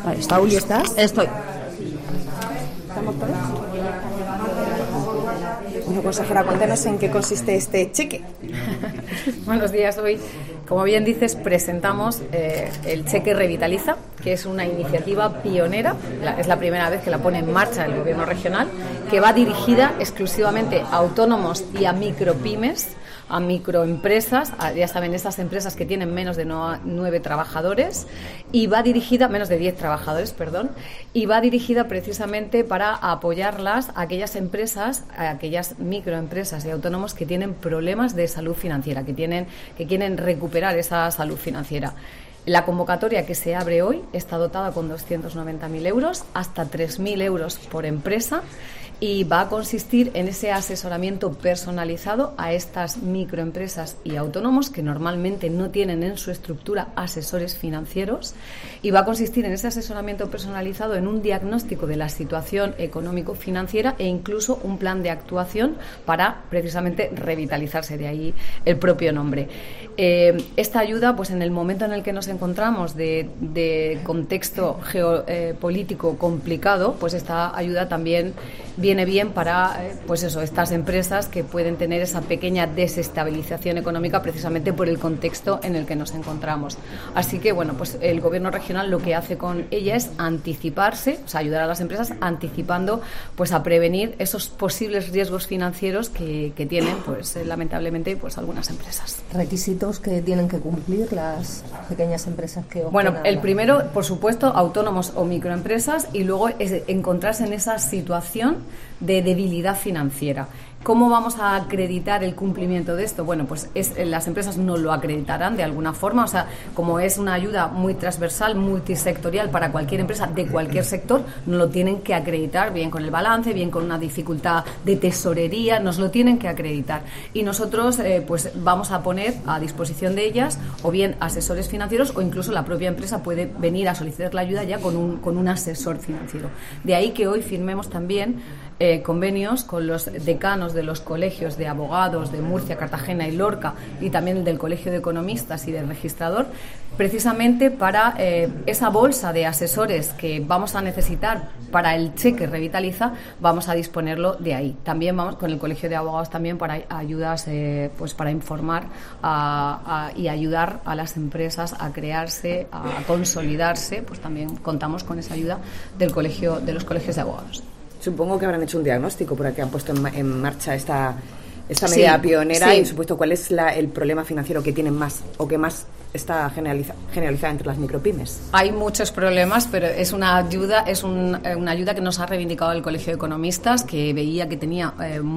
Pauli, ¿estás? Estoy. ¿Estamos todos? Bueno, consejera, cuéntanos en qué consiste este cheque. Buenos días. Hoy, como bien dices, presentamos el Cheque Revitaliza, que es una iniciativa pionera, es la primera vez que la pone en marcha el Gobierno regional, que va dirigida exclusivamente a autónomos y a micropymes, a microempresas, ya saben, esas empresas que tienen menos de 9 trabajadores, y va dirigida, menos de 10 trabajadores, perdón, y va dirigida precisamente para apoyarlas a aquellas empresas, a aquellas microempresas y autónomos que tienen problemas de salud financiera, que quieren recuperar esa salud financiera. La convocatoria que se abre hoy está dotada con 290.000 euros, hasta 3.000 euros por empresa, y va a consistir en ese asesoramiento personalizado a estas microempresas y autónomos que normalmente no tienen en su estructura asesores financieros, y va a consistir en ese asesoramiento personalizado en un diagnóstico de la situación económico-financiera e incluso un plan de actuación para precisamente revitalizarse, de ahí el propio nombre. Esta ayuda, pues en el momento en el que nos encontramos de contexto geopolítico complicado, pues esta ayuda también viene bien para pues eso, estas empresas que pueden tener esa pequeña desestabilización económica precisamente por el contexto en el que nos encontramos. Así que bueno, pues el Gobierno regional lo que hace con ella es anticiparse, o sea, ayudar a las empresas anticipando, pues a prevenir esos posibles riesgos financieros que tienen, pues lamentablemente, pues algunas empresas. ¿Requisitos que tienen que cumplir las pequeñas empresas que optan? Bueno, el primero, por supuesto, autónomos o microempresas, y luego es encontrarse en esa situación de debilidad financiera. ¿Cómo vamos a acreditar el cumplimiento de esto? Bueno, pues las empresas no lo acreditarán de alguna forma, o sea, como es una ayuda muy transversal, multisectorial para cualquier empresa de cualquier sector, nos lo tienen que acreditar, bien con el balance, bien con una dificultad de tesorería, nos lo tienen que acreditar. Y nosotros pues vamos a poner a disposición de ellas o bien asesores financieros, o incluso la propia empresa puede venir a solicitar la ayuda ya con un asesor financiero. De ahí que hoy firmemos también convenios con los decanos de los colegios de abogados de Murcia, Cartagena y Lorca, y también del Colegio de Economistas y del Registrador, precisamente para esa bolsa de asesores que vamos a necesitar para el cheque Revitaliza, vamos a disponerlo de ahí. También vamos con el Colegio de Abogados también para ayudas, pues para informar y ayudar a las empresas a crearse, a consolidarse, pues también contamos con esa ayuda de los colegios de abogados. Supongo que habrán hecho un diagnóstico por que han puesto en marcha esta medida pionera, y supuesto cuál es el problema financiero que tienen más o que más está generalizada entre las micropymes. Hay muchos problemas, pero es una ayuda que nos ha reivindicado el Colegio de Economistas, que veía que tenía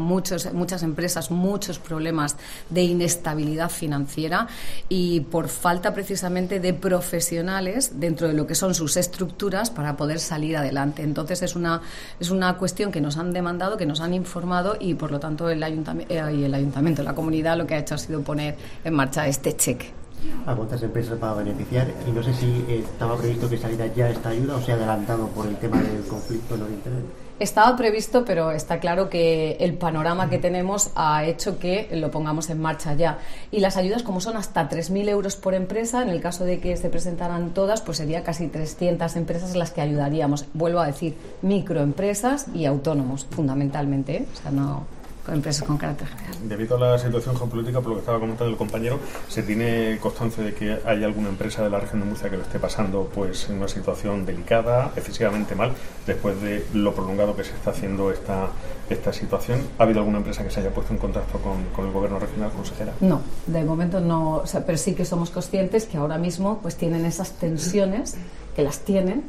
muchas empresas muchos problemas de inestabilidad financiera, y por falta precisamente de profesionales dentro de lo que son sus estructuras para poder salir adelante. Entonces es una cuestión que nos han demandado, que nos han informado, y por lo tanto el ayuntamiento, la comunidad, lo que ha hecho ha sido poner en marcha este cheque. ¿A cuántas empresas va a beneficiar? Y no sé si estaba previsto que saliera ya esta ayuda o se ha adelantado por el tema del conflicto en Oriente Medio. Estaba previsto, pero está claro que el panorama que tenemos ha hecho que lo pongamos en marcha ya. Y las ayudas, como son hasta 3.000 euros por empresa, en el caso de que se presentaran todas, pues sería casi 300 empresas las que ayudaríamos. Vuelvo a decir, microempresas y autónomos, fundamentalmente, ¿eh? O sea, no con empresas con carácter general. Debido a la situación geopolítica, por lo que estaba comentando el compañero, ¿se tiene constancia de que hay alguna empresa de la región de Murcia que lo esté pasando pues en una situación delicada, excesivamente mal, después de lo prolongado que se está haciendo esta situación? ¿Ha habido alguna empresa que se haya puesto en contacto con el Gobierno regional, consejera? No, de momento no, o sea, pero sí que somos conscientes que ahora mismo pues tienen esas tensiones, que las tienen,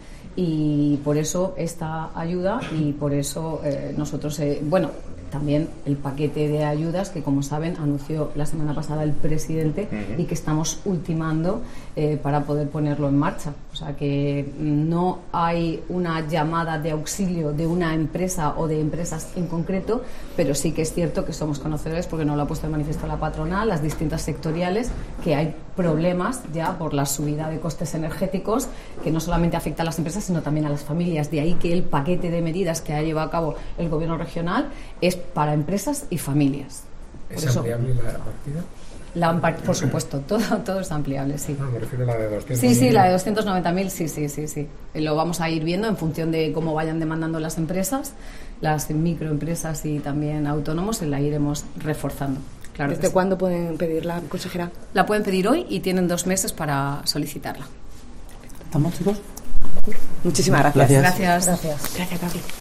y por eso esta ayuda, y por eso nosotros, también el paquete de ayudas que, como saben, anunció la semana pasada el presidente, y que estamos ultimando para poder ponerlo en marcha. O sea que no hay una llamada de auxilio de una empresa o de empresas en concreto, pero sí que es cierto que somos conocedores, porque nos lo ha puesto de manifiesto la patronal, las distintas sectoriales, que hay problemas ya por la subida de costes energéticos, que no solamente afecta a las empresas, sino también a las familias. De ahí que el paquete de medidas que ha llevado a cabo el Gobierno regional es para empresas y familias. ¿Es ampliable la partida? Por supuesto, todo es ampliable, sí. No, me refiero a la de 200. Sí, la de 290.000, sí. Lo vamos a ir viendo en función de cómo vayan demandando las empresas, las microempresas y también autónomos, la iremos reforzando. Claro. ¿Desde cuándo pueden pedirla, consejera? La pueden pedir hoy y tienen 2 meses para solicitarla. ¿Estamos, chicos? Muchísimas gracias. Gracias. Gracias, Pablo.